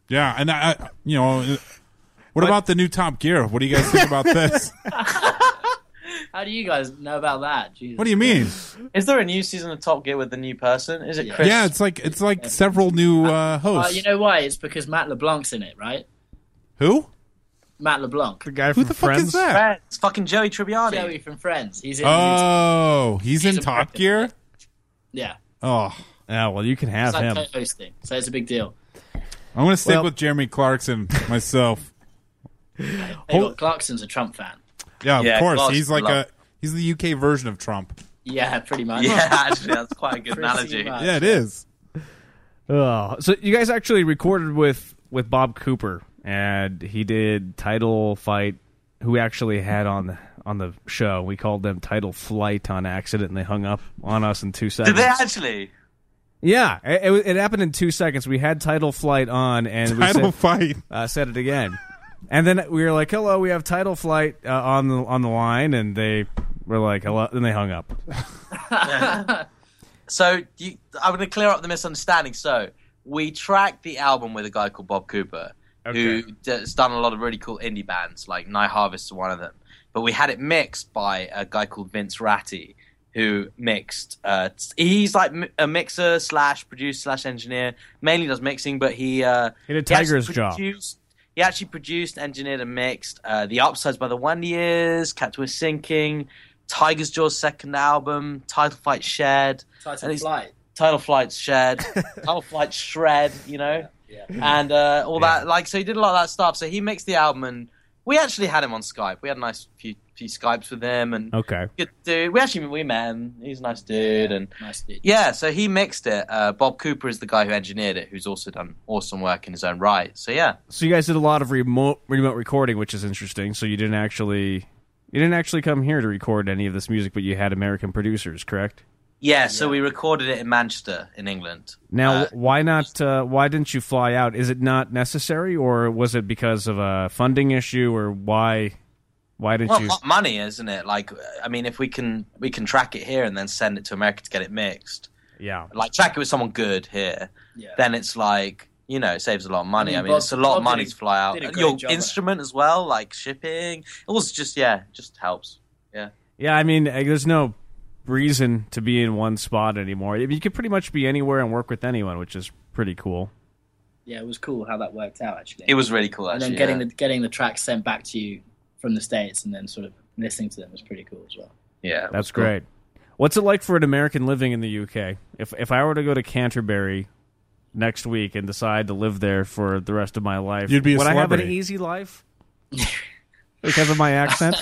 Yeah, and what about the new Top Gear? What do you guys think about this? How do you guys know about that? Jesus. What do you mean? Is there a new season of Top Gear with the new person? Is it Chris? Yeah, it's like several new hosts. You know why? It's because Matt LeBlanc's in it, right? Who? Matt LeBlanc. The guy Who from the fuck Friends. is that? Friends. It's fucking Joey Tribbiani. Joey from Friends. He's in. Oh, he's in Top Gear? Yeah. Oh. Yeah, well, you can have It's like him. co-hosting, so it's a big deal. I'm going to stick Well- with Jeremy Clarkson myself. Hey, look, Clarkson's a Trump fan. Yeah, of Yeah, course. Clarkson, He's the UK version of Trump. Yeah, pretty much. Yeah, actually, that's quite a good Pretty analogy. much. Yeah, it is. Oh, so you guys actually recorded with Bob Cooper, and he did Title Fight, who we actually had on the show. We called them Title Flight on accident, and they hung up on us in 2 seconds. Did they actually? Yeah, it happened in 2 seconds. We had Title Flight on, and Title Fight. said it again. And then we were like, hello, we have Title Flight on the line, and they were like, hello, and they hung up. So I'm going to clear up the misunderstanding. So we tracked the album with a guy called Bob Cooper, who has done a lot of really cool indie bands, like Night Harvest is one of them. But we had it mixed by a guy called Vince Ratti, who mixed. He's like a mixer / producer / engineer. Mainly does mixing, but he did Tiger's job. He actually produced, engineered, and mixed The Upsides by the Wonder Years, Cat to a Sinking, Tiger's Jaw's second album, Title Fight Shared. Title Flight Shared. Title Flight Shred, you know? Yeah. And all that. Like, so he did a lot of that stuff. So he mixed the album, and we actually had him on Skype. We had a nice few Skypes with him, and Okay. good dude. We met him. He's a nice dude, and Nice dude. yeah. So he mixed it. Bob Cooper is the guy who engineered it, who's also done awesome work in his own right. So yeah. So you guys did a lot of remote recording, which is interesting. So you didn't actually come here to record any of this music, but you had American producers, correct? Yeah, so we recorded it in Manchester, in England. Now, why not? Why didn't you fly out? Is it not necessary, or was it because of a funding issue, or why? Why didn't you? Money, isn't it? Like, I mean, if we can track it here and then send it to America to get it mixed. Yeah. Like, track it with someone good here. Yeah. Then it's like, you know, it saves a lot of money. I mean, Bob- it's a lot of Bob money did a- to fly out. did a great Your job instrument as well, like shipping. It was just, it just helps. Yeah. Yeah, I mean, there's no reason to be in one spot anymore. You could pretty much be anywhere and work with anyone, which is pretty cool. Yeah, it was cool how that worked out, actually. It was really cool, And actually. then getting the tracks sent back to you from the States and then sort of listening to them was pretty cool as well. Yeah. it That's was cool. great. What's it like for an American living in the UK? If I were to go to Canterbury next week and decide to live there for the rest of my life, You'd be a would I have an celebrity. easy life because of my accent?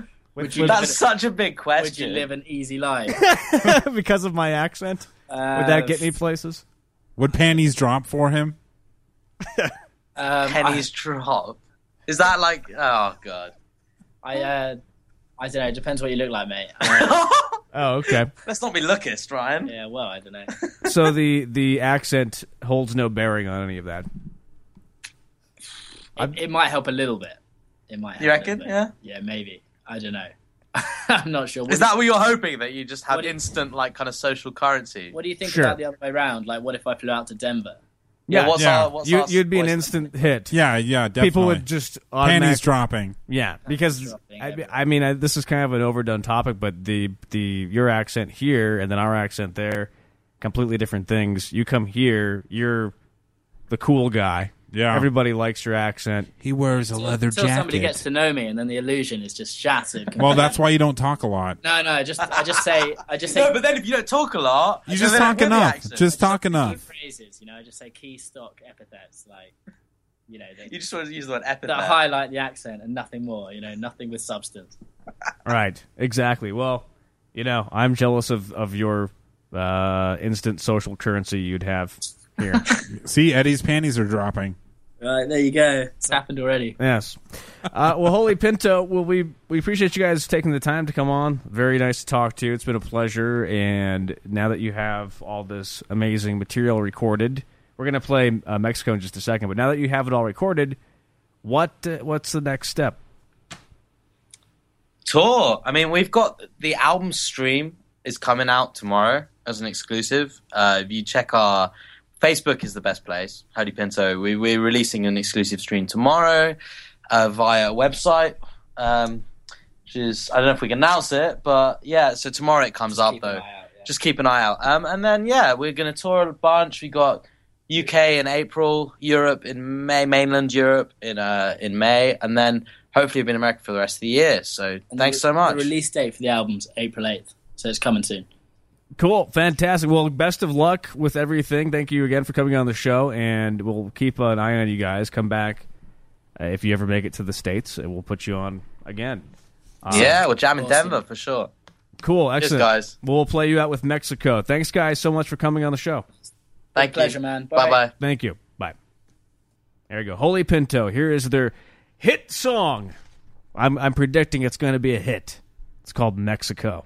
That's such a big Would question. you live an easy life? Because of my accent? Would that get me places? Would panties drop for him? Pennies drop. Is that like? Oh god. I don't know. It depends what you look like, mate. Oh, okay. Let's not be lookist, Ryan. Yeah, well, I don't know. So the accent holds no bearing on any of that. It might help a little bit. It might. Help You a reckon? little bit. Yeah. Yeah, maybe. I don't know. I'm not sure. Is that what you're hoping, that you just have What do you- instant like kind of social currency? What do you think Sure. about the other way around? Like, what if I flew out to Denver? Yeah. What's Yeah. our? What's our You'd be an voice? instant hit. Yeah, definitely. People would just panties automatically... dropping. Yeah, because dropping I mean, this is kind of an overdone topic, but your accent here and then our accent there, completely different things. You come here, you're the cool guy. Yeah. Everybody likes your accent. He wears a leather Until somebody gets to know me, and then the illusion is just shattered. Well, that's why you don't talk a lot. No, I just say No, but then if you don't talk a lot, You just then talk hear the enough. accent. Just talk key enough. phrases. I just say key stock epithets, like You just want to use the word epithet. that highlight the accent and nothing more. Nothing with substance. Right, exactly. Well, I'm jealous of your instant social currency you'd have here. See, Eddie's panties are dropping. Right, there you go. It's happened already. Yes. Well, Holy Pinto, we appreciate you guys taking the time to come on. Very nice to talk to you. It's been a pleasure. And now that you have all this amazing material recorded, we're going to play Mexico in just a second. But now that you have it all recorded, what's the next step? Tour. I mean, we've got the album stream is coming out tomorrow as an exclusive. If you check our Facebook is the best place. Holy Pinto. We're releasing an exclusive stream tomorrow via a website. Which is, I don't know if we can announce it, but yeah. So tomorrow it comes up though. Just keep an eye out. And then we're gonna tour a bunch. We got UK in April, Europe in May, mainland Europe in May, and then hopefully we'll be in America for the rest of the year. So thanks so much. The release date for the album's April 8th, so it's coming soon. Cool. Fantastic. Well, best of luck with everything. Thank you again for coming on the show, and we'll keep an eye on you guys. Come back if you ever make it to the States, and we'll put you on again. We'll jam in Denver for sure. Cool. Excellent. Cheers, guys. We'll play you out with Mexico. Thanks, guys, so much for coming on the show. Thank you. Pleasure, man. Bye-bye. Thank you. Bye. There you go. Holy Pinto. Here is their hit song. I'm predicting it's going to be a hit. It's called Mexico.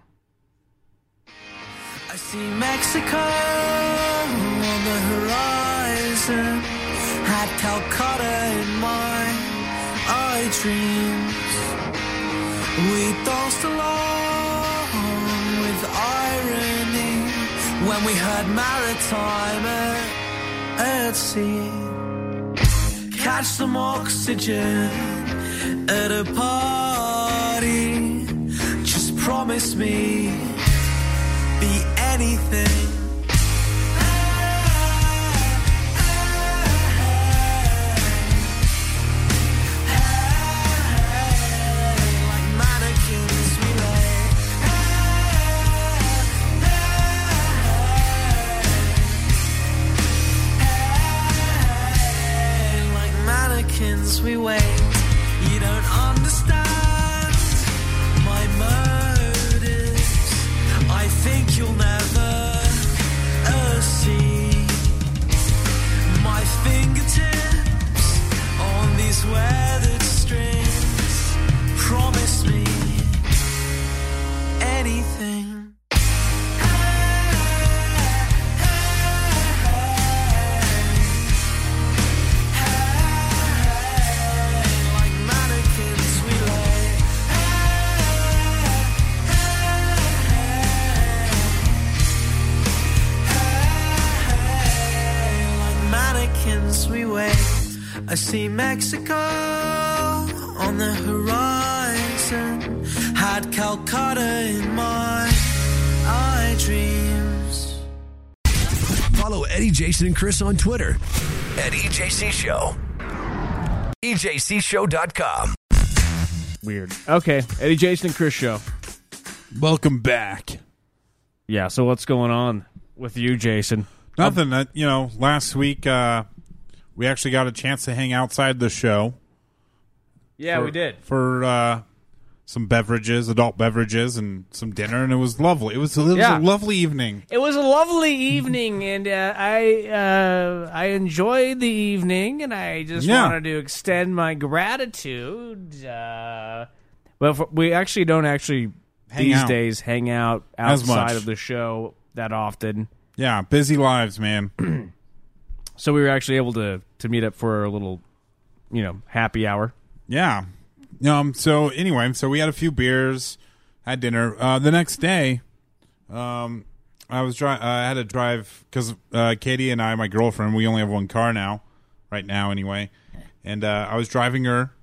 I see Mexico on the horizon. Had Calcutta in my eye dreams. We danced along with irony when we heard maritime at sea. Catch some oxygen at a party. Just promise me be anything. Like mannequins we lay. Like mannequins we wait. You don't understand my motives. I think you'll never see my fingertips on these weathered strings. Promise me anything. Like mannequins we lay. Mannequins we wait. I see Mexico on the horizon. Had Calcutta in my eye dreams. Follow Eddie, Jason, and Chris on Twitter at EJC Show. EJCShow.com. Weird. Okay. Eddie, Jason, and Chris show. Welcome back. Yeah, so what's going on with you, Jason? Nothing. Last week we actually got a chance to hang outside the show. Yeah, we did. For some beverages, adult beverages, and some dinner, and it was lovely. It was a lovely evening. It was a lovely evening, and I enjoyed the evening, and I just wanted to extend my gratitude. We actually don't these days hang out outside of the show that often. Yeah, busy lives, man. So we were actually able to meet up for a little, happy hour. Yeah. So anyway, we had a few beers, had dinner. The next day, I had to drive because Katie and I, my girlfriend, we only have one car now, right now anyway, and I was driving her.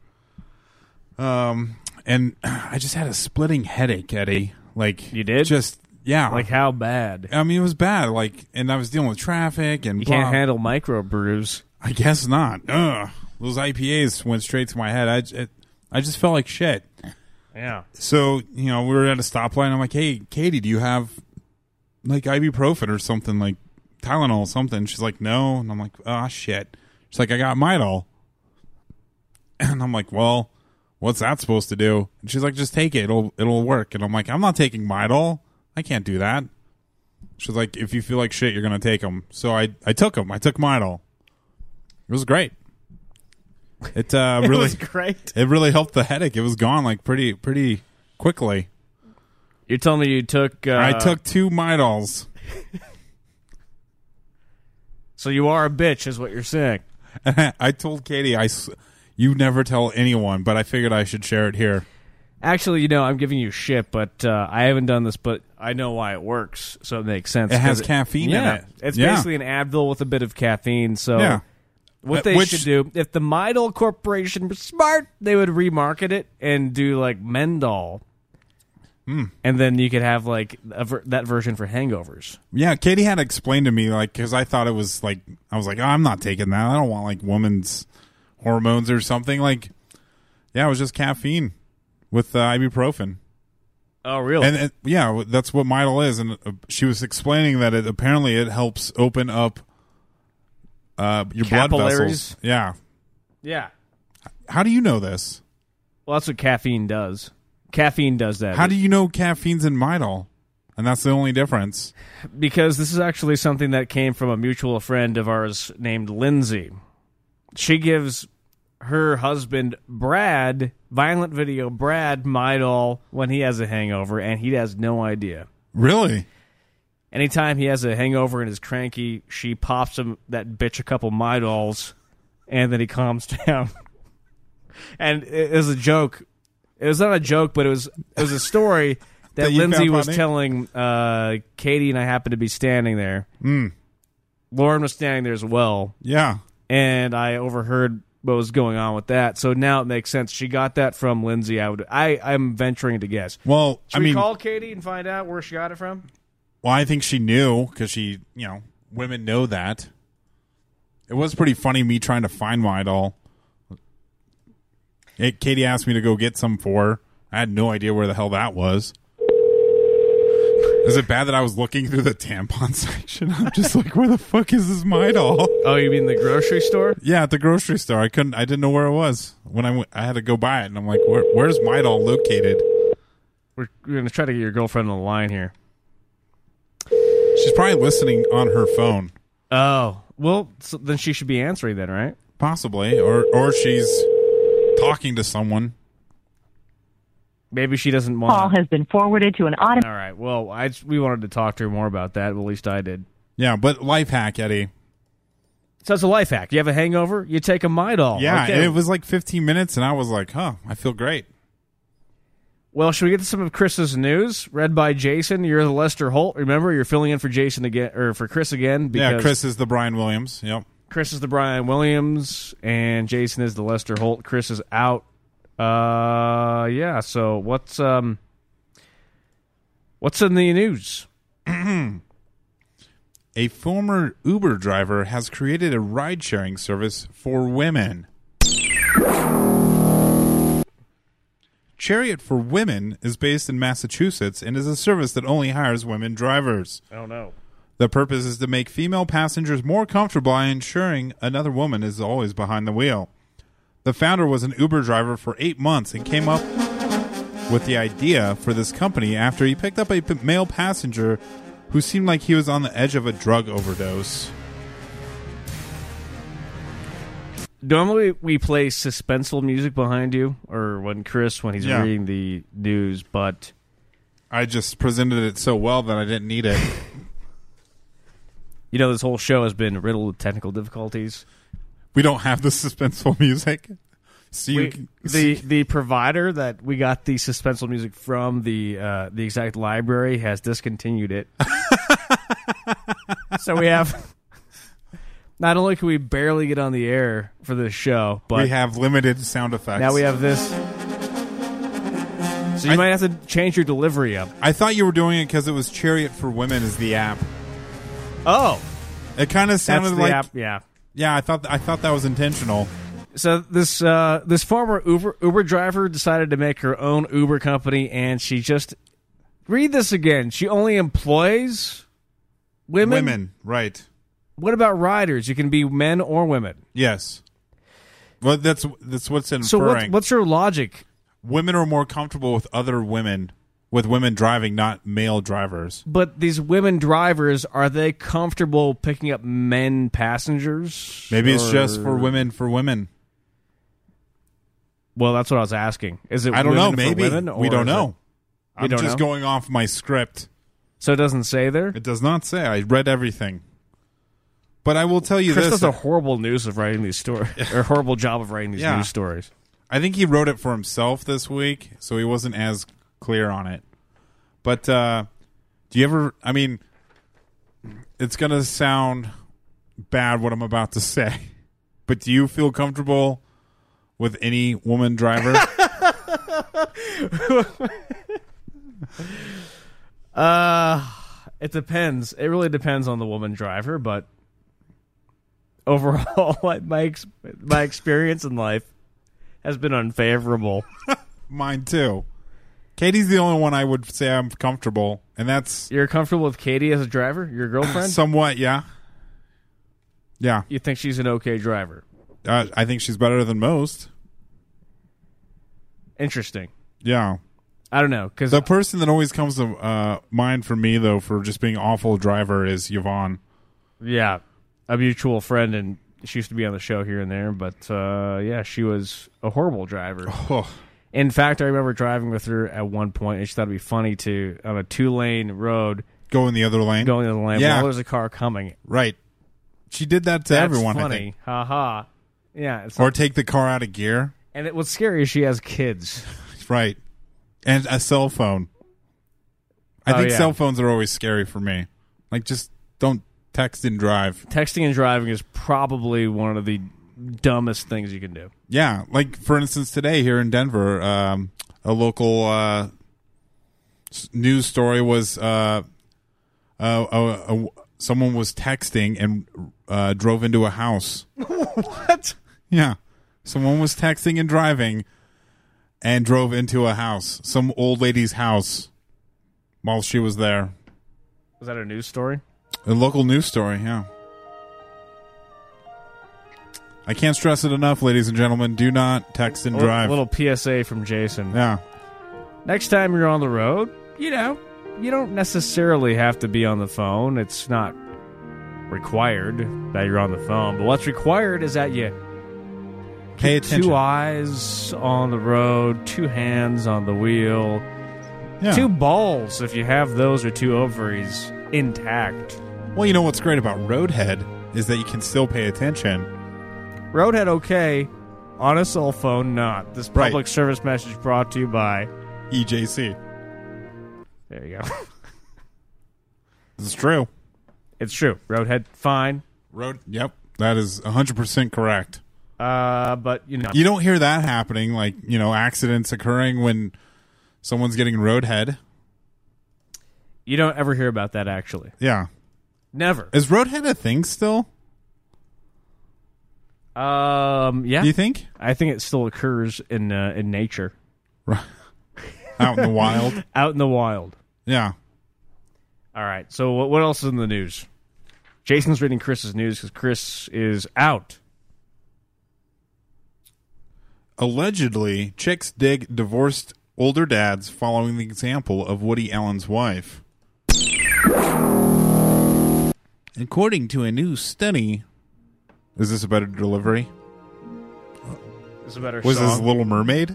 And I just had a splitting headache, Eddie. Like you did? Yeah. Like how bad? I mean, it was bad. And I was dealing with traffic and you can't handle microbrews. I guess not. Ugh. Those IPAs went straight to my head. I just felt like shit. Yeah. So, we were at a stoplight. I'm like, hey, Katie, do you have like ibuprofen or something, like Tylenol or something? She's like, no. And I'm like, oh, shit. She's like, I got Midol. And I'm like, well, what's that supposed to do? And she's like, just take it. It'll work. And I'm like, I'm not taking Midol. I can't do that. She's like, if you feel like shit, you're going to take them. So I took them. I took Midol. It was great. It really was great. It really helped the headache. It was gone like pretty quickly. You're telling me you took... I took 2 Midols. So you are a bitch, is what you're saying. I told Katie, you never tell anyone, but I figured I should share it here. Actually, I'm giving you shit, but I haven't done this, but I know why it works, so it makes sense. It has caffeine in it. It's basically an Advil with a bit of caffeine, so what they should do, if the Midol Corporation was smart, they would remarket it and do like Mendol. And then you could have like that version for hangovers. Yeah, Katie had explained to me, like, because I thought it was like, I was like, oh, I'm not taking that. I don't want like women's hormones or something. Like, yeah, it was just caffeine with ibuprofen. Oh, really? And yeah, that's what Midol is. And she was explaining that apparently it helps open up your blood vessels. Yeah. Yeah. How do you know this? Well, that's what caffeine does. Caffeine does that. How do you know caffeine's in Midol? And that's the only difference. Because this is actually something that came from a mutual friend of ours named Lindsay. She gives her husband, Brad, Violent Video Brad, Midol when he has a hangover, and he has no idea. Really? Anytime he has a hangover and is cranky, she pops him, that bitch, a couple Midols, and then he calms down. And it was a joke. It was not a joke, but it was a story that Lindsay was telling Katie, and I happened to be standing there. Lauren was standing there as well. Yeah. And I overheard what was going on with that. So now it makes sense. She got that from Lindsay. I'm venturing to guess. Well, Should we call Katie and find out where she got it from? Well, I think she knew because she, women know that. It was pretty funny me trying to find Midol. Katie asked me to go get some for her. I had no idea where the hell that was. Is it bad that I was looking through the tampon section? I'm just like, where the fuck is this Midol? Oh, you mean the grocery store? Yeah, at the grocery store. I didn't know where it was when I had to go buy it, and I'm like, where's Midol located? We're gonna try to get your girlfriend on the line here. She's probably listening on her phone. Oh, well, so then she should be answering then, right? Possibly, or she's talking to someone. Maybe she doesn't want. Call has been forwarded to an auto. All right. Well, we wanted to talk to her more about that. Well, at least I did. Yeah, but life hack, Eddie. So it's a life hack. You have a hangover, you take a Midol. Yeah, okay. It was like 15 minutes, and I was like, I feel great. Well, should we get to some of Chris's news read by Jason? You're the Lester Holt. Remember, you're filling in for Jason again, or for Chris again. Because yeah, Chris is the Brian Williams. Yep. Chris is the Brian Williams, and Jason is the Lester Holt. Chris is out. Yeah. So what's in the news? A former Uber driver has created a ride-sharing service for women. Chariot for Women is based in Massachusetts and is a service that only hires women drivers. Oh, no. The purpose is to make female passengers more comfortable by ensuring another woman is always behind the wheel. The founder was an Uber driver for 8 months and came up with the idea for this company after he picked up a male passenger who seemed like he was on the edge of a drug overdose. Normally, we play suspenseful music behind you, or when he's reading the news, but I just presented it so well that I didn't need it. This whole show has been riddled with technical difficulties. We don't have the suspenseful music. The provider that we got the suspenseful music from, the exact library, has discontinued it. So we have. Not only can we barely get on the air for this show, but we have limited sound effects. Now we have this. So you might have to change your delivery up. I thought you were doing it because it was Chariot for Women is the app. Oh. It kind of sounded like app, yeah. Yeah, I thought that was intentional. So this former Uber driver decided to make her own Uber company, and she just read this again. She only employs women. Women, right? What about riders? You can be men or women. Yes. Well, that's what's inferring. So what's your logic? Women are more comfortable with other women, with women driving, not male drivers. But these women drivers, are they comfortable picking up men passengers? Maybe it's just for women. Well, that's what I was asking. Is it? I don't know. Maybe we don't know. I'm just going off my script. So it doesn't say there? It does not say. I read everything. But I will tell you Chris this. does a horrible news of writing these stories, or horrible job of writing these news stories. I think he wrote it for himself this week, so he wasn't as clear on it. But do you ever... I mean, it's going to sound bad what I'm about to say, but do you feel comfortable with any woman driver? It depends. It really depends on the woman driver, but overall, my experience in life has been unfavorable. Mine too. Katie's the only one I would say I'm comfortable, and that's... You're comfortable with Katie as a driver? Your girlfriend? Somewhat, yeah. Yeah. You think she's an okay driver? I think she's better than most. Interesting. Yeah. I don't know. Cause the person that always comes to mind for me, though, for just being an awful driver is Yvonne. Yeah. A mutual friend, and she used to be on the show here and there, but yeah, she was a horrible driver. Oh. In fact, I remember driving with her at one point, and she thought it'd be funny to, on a 2-lane road... Go in the other lane? Go in the other lane yeah. while there's a car coming. Right. She did that to everyone, funny. I think. Ha-ha. Yeah. Or take the car out of gear. And what's scary is she has kids. Right. And a cell phone. I think cell phones are always scary for me. Like, just don't text and drive. Texting and driving is probably one of the dumbest things you can do. Yeah. Like, for instance, today here in Denver, a local news story was someone was texting and drove into a house. What? Yeah. Someone was texting and driving and drove into a house. Some old lady's house while she was there. Was that a news story? A local news story, yeah. I can't stress it enough, ladies and gentlemen. Do not text and drive. A little PSA from Jason. Yeah. Next time you're on the road, you don't necessarily have to be on the phone. It's not required that you're on the phone. But what's required is that you pay attention. 2 eyes on the road, 2 hands on the wheel, 2 balls if you have those, or 2 ovaries intact. Well, you know what's great about Roadhead is that you can still pay attention. Roadhead, okay. On a cell phone, not. This public service message brought to you by EJC. There you go. It's true. It's true. Roadhead, fine. Yep. That is 100% correct. But, you don't hear that happening, like, accidents occurring when someone's getting Roadhead. You don't ever hear about that, actually. Yeah. Never. Is Roadhead a thing still? Yeah. Do you think? I think it still occurs in nature. Out in the wild? Out in the wild. Yeah. All right. So what else is in the news? Jason's reading Chris's news because Chris is out. Allegedly, chicks dig divorced older dads following the example of Woody Allen's wife. According to a new study... Is this a better delivery? Is a better Was song? this Little Mermaid?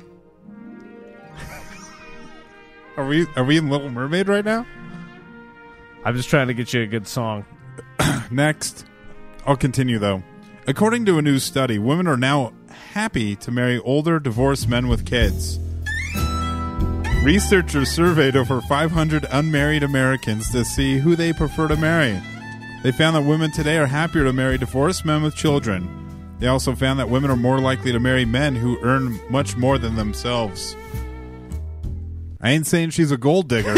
Are we in Little Mermaid right now? I'm just trying to get you a good song. Next. I'll continue, though. According to a new study, women are now happy to marry older, divorced men with kids. Researchers surveyed over 500 unmarried Americans to see who they prefer to marry. They found that women today are happier to marry divorced men with children. They also found that women are more likely to marry men who earn much more than themselves. I ain't saying she's a gold digger.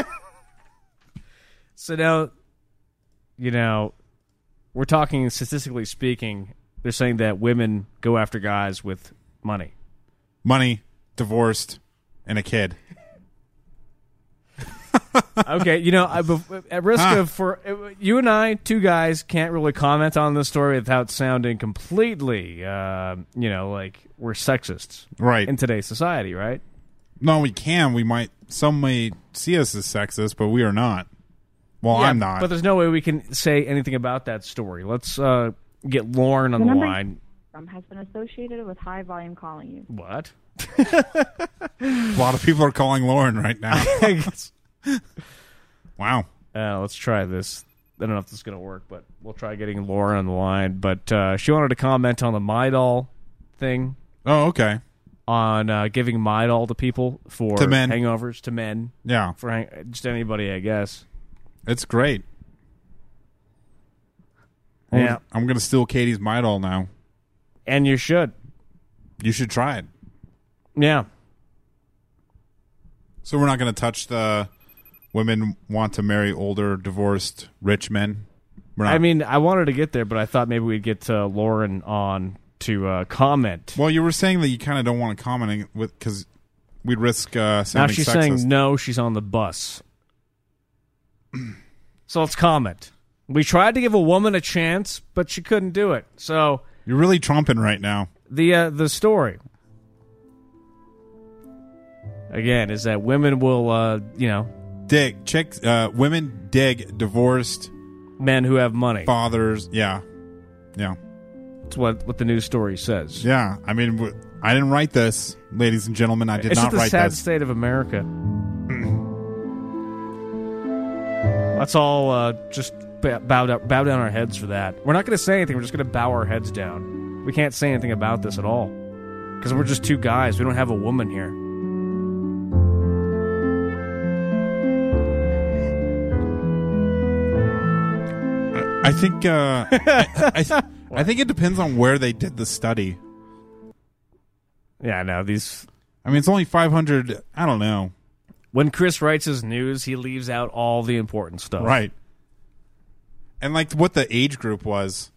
So now, we're talking statistically speaking, they're saying that women go after guys with money. Money, divorced, and a kid. Okay, at risk of you and I, 2 guys, can't really comment on this story without sounding completely, like we're sexists, right, in today's society, right? No, we can. Some may see us as sexist, but we are not. Well, Yeah, I'm not. But there's no way we can say anything about that story. Let's get Lauren on the line. Has been associated with high volume calling you. What? A lot of people are calling Lauren right now. Wow. Let's try this. I don't know if this is going to work, but we'll try getting Lauren on the line. But she wanted to comment on the My Doll thing. Oh, okay. on giving Midol to people for To men. hangovers, to men. Yeah. For just anybody, I guess. It's great. Yeah. I'm going to steal Katie's Midol now. And you should. You should try it. Yeah. So we're not going to touch the women want to marry older, divorced, rich men? We're not. I mean, I wanted to get there, but I thought maybe we'd get Lauren on to comment. Well, you were saying that you kind of don't want to comment with because we'd risk sounding Now she's sexist. saying no, she's on the bus. So let's comment. We tried to give a woman a chance, but she couldn't do it. So you're really trumping right now. The story again is that women will dig chicks, women dig divorced men who have money, fathers. Yeah. That's what the news story says. Yeah, I mean, I didn't write this, ladies and gentlemen. I did it's not just write the sad this. state of America. Let's all just bow down our heads for that. We're not going to say anything. We're just going to bow our heads down. We can't say anything about this at all because we're just two guys. We don't have a woman here. I think I think it depends on where they did the study. Yeah, no, these. I mean, it's only 500. I don't know. When Chris writes his news, he leaves out all the important stuff. Right. And like what the age group was.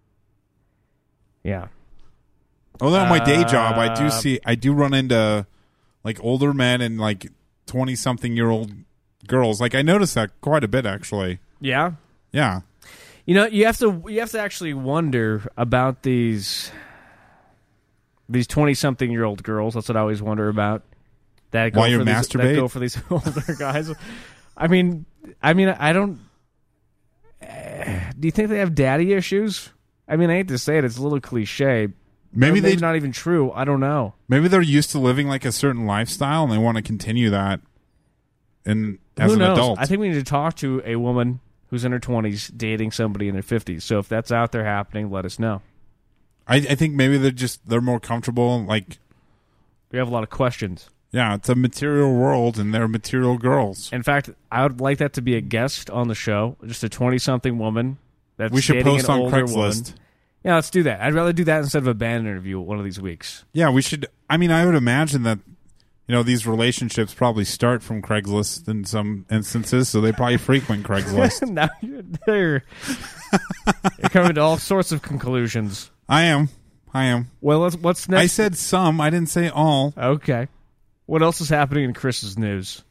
Yeah. Although on my day job, I do run into like older men and like 20-something-year-old girls. Like I noticed that quite a bit, actually. Yeah. Yeah. You know, you have to actually wonder about these 20-something-year-old girls. That's what I always wonder about. That go While you for masturbate? That go for these older guys. I mean, I don't. Do you think they have daddy issues? I mean, I hate to say it; it's a little cliche. Maybe they're not even true. I don't know. Maybe they're used to living like a certain lifestyle and they want to continue that. And as Who an knows? adult, I think we need to talk to a woman who's in her 20s dating somebody in their 50s. So if that's out there happening, let us know. I think maybe they're more comfortable. Like we have a lot of questions. Yeah, it's a material world, and they're material girls. In fact, I would like that to be a guest on the show, just a 20-something woman that's we should dating post an on older Craigslist. Woman. Yeah, let's do that. I'd rather do that instead of a band interview one of these weeks. Yeah, we should. I mean, I would imagine that these relationships probably start from Craigslist in some instances, so they probably frequent Craigslist. Now you're coming to all sorts of conclusions. I am. Well, what's next? I said some. I didn't say all. Okay. What else is happening in Chris's news?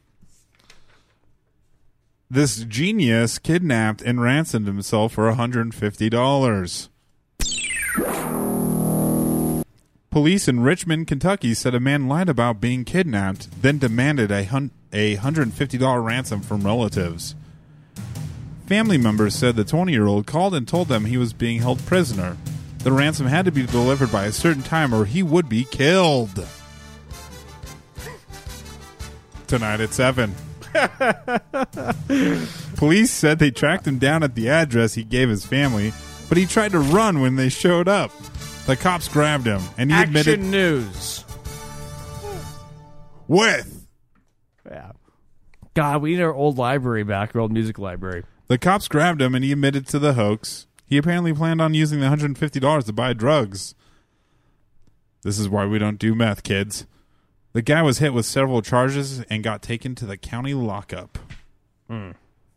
This genius kidnapped and ransomed himself for $150. Police in Richmond, Kentucky said a man lied about being kidnapped, then demanded a $150 ransom from relatives. Family members said the 20-year-old called and told them he was being held prisoner. The ransom had to be delivered by a certain time or he would be killed. Tonight at 7. Police said they tracked him down at the address he gave his family, but he tried to run when they showed up. The cops grabbed him, and he admitted... Action news. With... Yeah. God, we need our old library back, our old music library. The cops grabbed him, and he admitted to the hoax. He apparently planned on using the $150 to buy drugs. This is why we don't do meth, kids. The guy was hit with several charges and got taken to the county lockup. Don't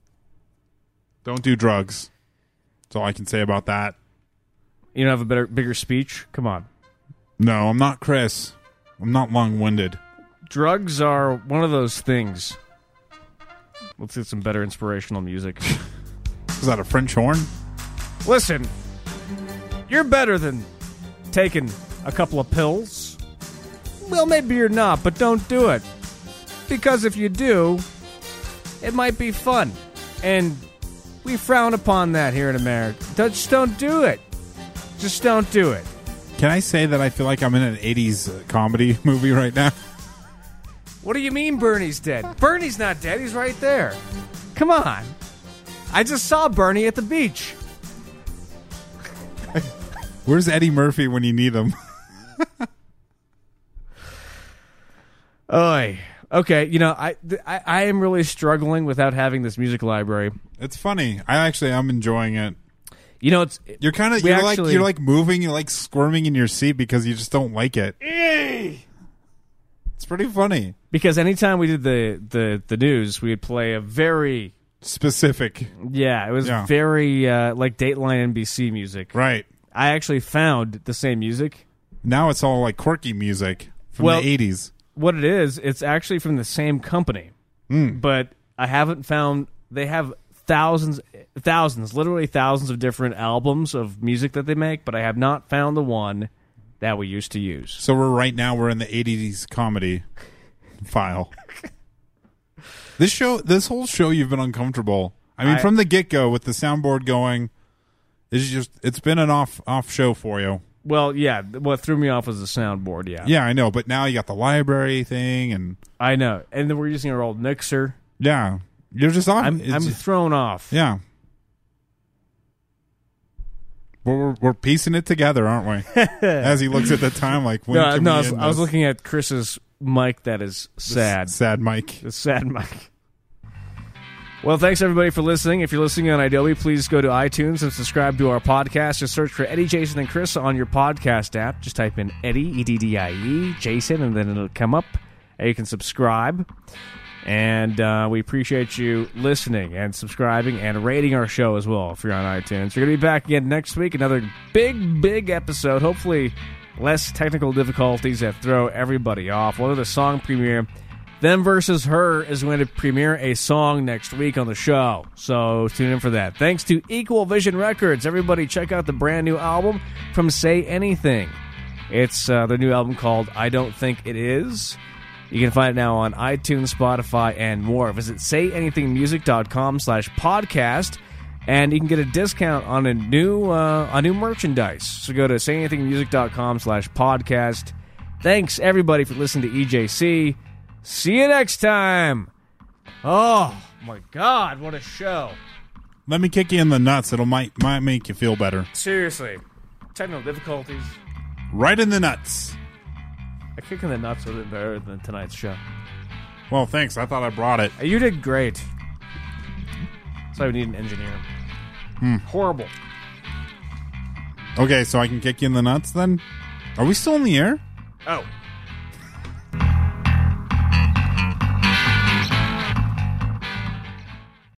do drugs. That's all I can say about that. You don't have a bigger speech? Come on. No, I'm not Chris. I'm not long-winded. Drugs are one of those things. Let's get some better inspirational music. Is that a French horn? Listen, you're better than taking a couple of pills. Well, maybe you're not, but don't do it. Because if you do, it might be fun. And we frown upon that here in America. Just don't do it. Just don't do it. Can I say that I feel like I'm in an 80s comedy movie right now? What do you mean Bernie's dead? Bernie's not dead. He's right there. Come on. I just saw Bernie at the beach. Where's Eddie Murphy when you need him? Oy. Okay, you know, I am really struggling without having this music library. It's funny. I'm enjoying it. You know, you're like moving, you're like squirming in your seat because you just don't like it. It's pretty funny. Because anytime we did the news, we would play a very specific. Yeah, it was very like Dateline NBC music. Right. I actually found the same music. Now it's all like quirky music from the 80s. What it is, it's actually from the same company. But I haven't found... They have thousands, literally thousands of different albums of music that they make, but I have not found the one that we used to use. So we're in the 80s comedy file. This whole show, you've been uncomfortable. I mean, from the get-go with the soundboard going, it's been an off show for you. Well, yeah. What threw me off was the soundboard, yeah. Yeah, I know, but now you got the library thing, and I know. And then we're using our old mixer. Yeah. You're just off. I'm thrown off. Yeah. We're piecing it together, aren't we? As he looks at the time, like, when can we end I was looking at Chris's mic that is sad. Sad mic. The sad mic. Well, thanks everybody for listening. If you're listening on Adobe, please go to iTunes and subscribe to our podcast. Just search for Eddie, Jason, and Chris on your podcast app. Just type in Eddie, E-D-D-I-E, Jason, and then it'll come up. And you can subscribe. And we appreciate you listening and subscribing and rating our show as well if you're on iTunes. We're going to be back again next week. Another big episode. Hopefully less technical difficulties that throw everybody off. We'll have the song premiere. Them Versus Her is going to premiere a song next week on the show. So tune in for that. Thanks to Equal Vision Records. Everybody check out the brand new album from Say Anything. It's their new album called I Don't Think It Is. You can find it now on iTunes, Spotify, and more. Visit sayanythingmusic.com/podcast, and you can get a discount on a new merchandise. So go to sayanythingmusic.com/podcast. Thanks, everybody, for listening to EJC. See you next time. Oh, my God, what a show. Let me kick you in the nuts. It'll might make you feel better. Seriously. Technical difficulties. Right in the nuts. A kick in the nuts would have been better than tonight's show. Well, thanks. I thought I brought it. You did great. So I need an engineer. Horrible. Okay, so I can kick you in the nuts then? Are we still in the air? Oh.